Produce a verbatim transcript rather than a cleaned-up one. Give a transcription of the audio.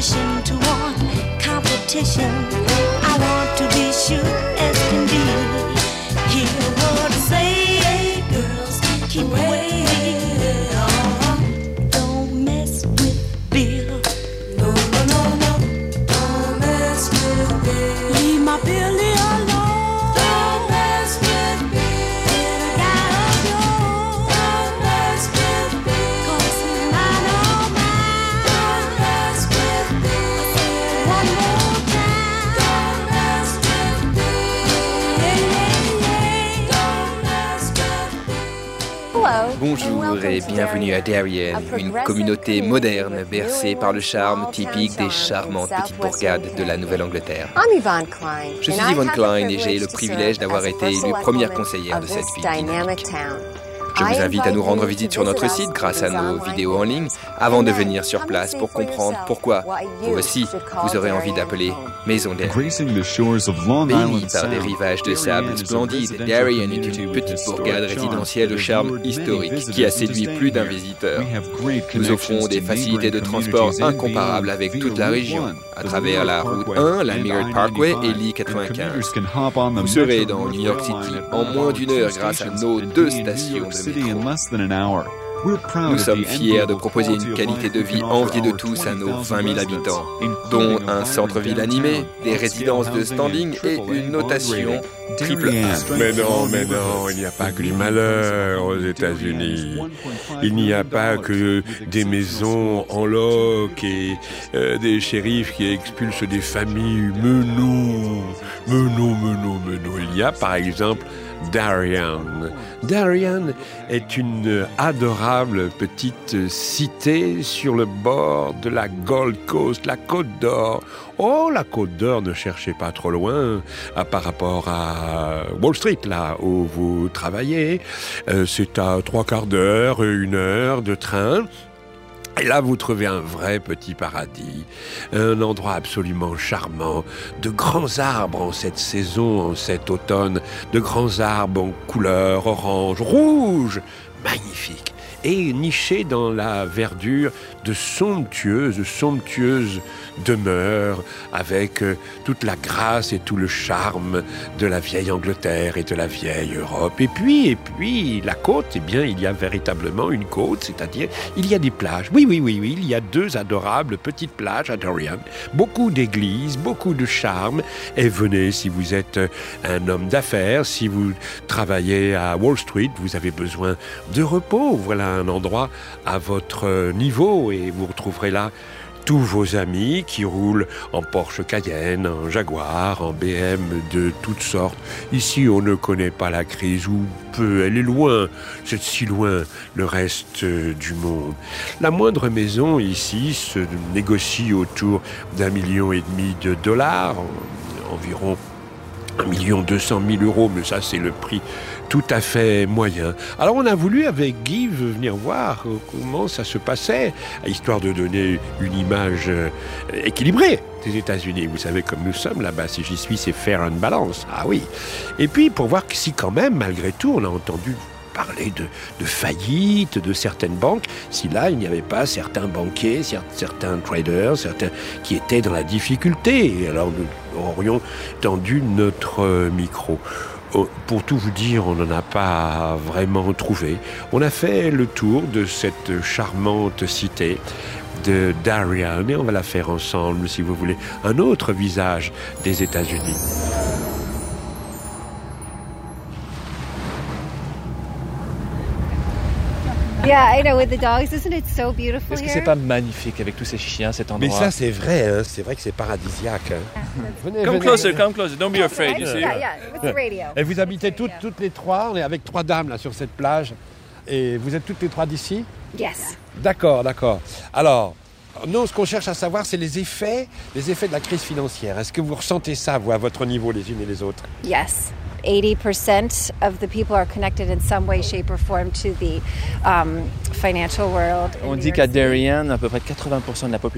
position to want competition. I want to be sure as can be. Hear what I say, girls, keep away. Don't mess with Bill. No, no, no, no. Don't mess with Bill. Leave my Billy alone. Don't mess with Bill. Get a guy of yours. Don't mess with Bill. 'Cause he's mine, oh mine. Don't mess with Bill. One more time. Don't mess with Bill. Yeah, yeah, yeah. Don't mess with Bill. Bonjour et bienvenue à Darien, une communauté moderne bercée par le charme typique des charmantes petites bourgades de la Nouvelle-Angleterre. Je suis Yvonne Klein et j'ai le privilège d'avoir été élue première conseillère de cette ville dynamique. Je vous invite à nous rendre visite sur notre site grâce à nos vidéos en ligne avant de venir sur place pour comprendre pourquoi vous aussi vous aurez envie d'appeler Maison d'Air. Bénie par des rivages de sable splendides, Darien est une petite bourgade résidentielle au charme historique qui a séduit plus d'un visiteur. Nous offrons des facilités de transport incomparables avec toute la région, à travers la route un, la Mirror Parkway et l'I quatre-vingt-quinze. Vous serez dans New York City en moins d'une heure grâce à nos deux stations de métro. Nous sommes fiers de proposer une qualité de vie enviée de tous à nos vingt mille habitants, dont un centre-ville animé, des résidences de standing et une notation triple A. Mais non, mais non, il n'y a pas que du malheur aux États-Unis. Il n'y a pas que des maisons en loc et euh, des shérifs qui expulsent des familles. Mais non, mais non, mais non, mais non. Il y a par exemple Darien. Darien est une adorable petite cité sur le bord de la Gold Coast, la Côte d'Or. Oh, la Côte d'Or, ne cherchez pas trop loin à, par rapport à Wall Street, là où vous travaillez. Euh, c'est à trois quarts d'heure, une heure de train. Et là, vous trouvez un vrai petit paradis, un endroit absolument charmant, de grands arbres en cette saison, en cet automne, de grands arbres en couleur orange, rouge, magnifique, et nichés dans la verdure de somptueuses, somptueuses demeures avec euh, toute la grâce et tout le charme de la vieille Angleterre et de la vieille Europe. Et puis, et puis, la côte, eh bien, il y a véritablement une côte, c'est-à-dire, il y a des plages. Oui, oui, oui, oui, il y a deux adorables petites plages à Darien, beaucoup d'églises, beaucoup de charme. Et venez, si vous êtes un homme d'affaires, si vous travaillez à Wall Street, vous avez besoin de repos. Voilà un endroit à votre niveau et vous retrouverez là tous vos amis qui roulent en Porsche Cayenne, en Jaguar, en B M de toutes sortes. Ici, on ne connaît pas la crise, ou peu, elle est loin, c'est si loin le reste du monde. La moindre maison ici se négocie autour d'un million et demi de dollars, environ un million deux cent mille euros, mais ça c'est le prix tout à fait moyen. Alors on a voulu avec Guy venir voir comment ça se passait, histoire de donner une image équilibrée des États-Unis. Vous savez, comme nous sommes là-bas, si j'y suis, c'est fair and balance. Ah oui. Et puis pour voir si quand même, malgré tout, on a entendu parler de, de faillite de certaines banques, si là il n'y avait pas certains banquiers, certains traders, certains qui étaient dans la difficulté. Et alors nous aurions tendu notre micro. Pour tout vous dire, on n'en a pas vraiment trouvé. On a fait le tour de cette charmante cité de Darien et on va la faire ensemble, si vous voulez, un autre visage des États-Unis. Yeah, I know, with the dogs. Isn't it so beautiful Est-ce que here? c'est pas magnifique avec tous ces chiens, cet endroit? Mais ça, c'est vrai, hein, c'est vrai que c'est paradisiaque. Hein. Venez, come venez, closer, venez. Come closer. Don't be afraid, you see. Yeah, yeah, with the radio. Et vous habitez toutes, toutes les trois, on est avec trois dames là sur cette plage. Et vous êtes toutes les trois d'ici? Yes. D'accord, d'accord. Alors, nous, ce qu'on cherche à savoir, c'est les effets, les effets de la crise financière. Est-ce que vous ressentez ça, vous, à votre niveau, les unes et les autres? Yes. eighty percent of the people are connected in some way, shape or form to the um, financial world. On dit qu'à Darien, à peu près quatre-vingts pour cent de la population